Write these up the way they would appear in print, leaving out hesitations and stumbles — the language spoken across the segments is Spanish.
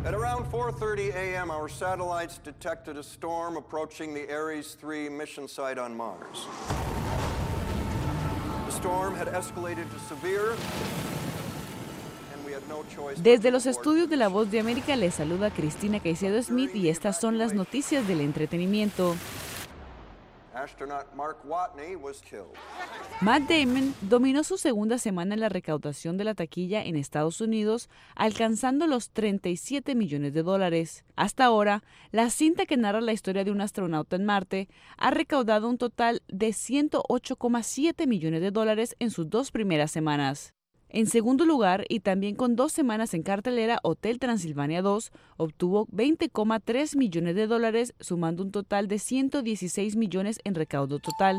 At around 4:30 a.m., our satellites detected a storm approaching the Ares 3 mission site on Mars. The storm had escalated to severe. Desde los estudios de La Voz de América les saluda Cristina Caicedo Smith y estas son las noticias del entretenimiento. Matt Damon dominó su segunda semana en la recaudación de la taquilla en Estados Unidos, alcanzando los $37 millones. Hasta ahora, la cinta que narra la historia de un astronauta en Marte ha recaudado un total de $108,7 millones en sus 2 primeras semanas. En segundo lugar, y también con 2 semanas en cartelera, Hotel Transilvania 2 obtuvo $20,3 millones, sumando un total de $116 millones en recaudo total.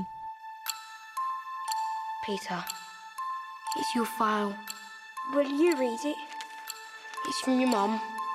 Peter, it's your file. Will you read it? It's from your mom.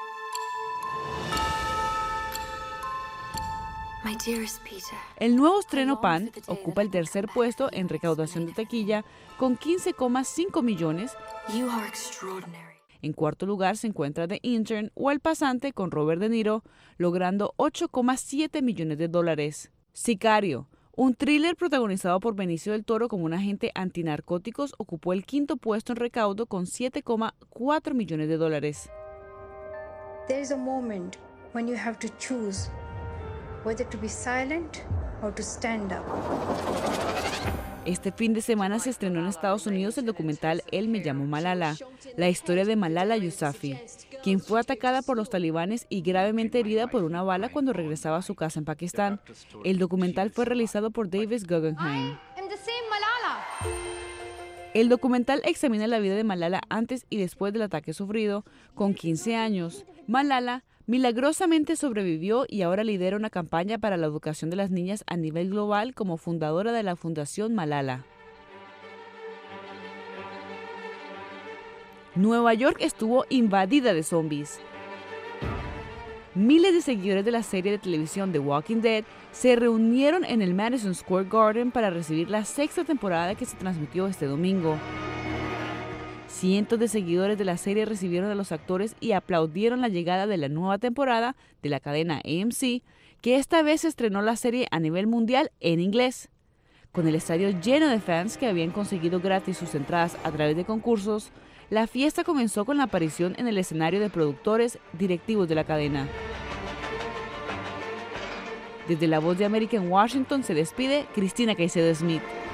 My dearest Peter. El nuevo estreno Pan ocupa el tercer puesto en recaudación de taquilla con $15,5 millones. You are extraordinary. En cuarto lugar se encuentra The Intern o El Pasante con Robert De Niro, logrando $8,7 millones. Sicario, un thriller protagonizado por Benicio del Toro como un agente antinarcóticos, ocupó el quinto puesto en recaudo con $7,4 millones. There is a moment when you have to choose whether to be silent or to stand up. Este fin de semana se estrenó en Estados Unidos el documental Él me llamó Malala, la historia de Malala Yousafzai, quien fue atacada por los talibanes y gravemente herida por una bala cuando regresaba a su casa en Pakistán. El documental fue realizado por Davis Guggenheim. El documental examina la vida de Malala antes y después del ataque sufrido. Con 15 años, Malala milagrosamente sobrevivió y ahora lidera una campaña para la educación de las niñas a nivel global como fundadora de la Fundación Malala. Nueva York estuvo invadida de zombies. Miles de seguidores de la serie de televisión The Walking Dead se reunieron en el Madison Square Garden para recibir la 6ª temporada que se transmitió este domingo. Cientos de seguidores de la serie recibieron a los actores y aplaudieron la llegada de la nueva temporada de la cadena AMC, que esta vez estrenó la serie a nivel mundial en inglés. Con el estadio lleno de fans que habían conseguido gratis sus entradas a través de concursos, la fiesta comenzó con la aparición en el escenario de productores directivos de la cadena. Desde La Voz de América en Washington se despide Cristina Caicedo Smith.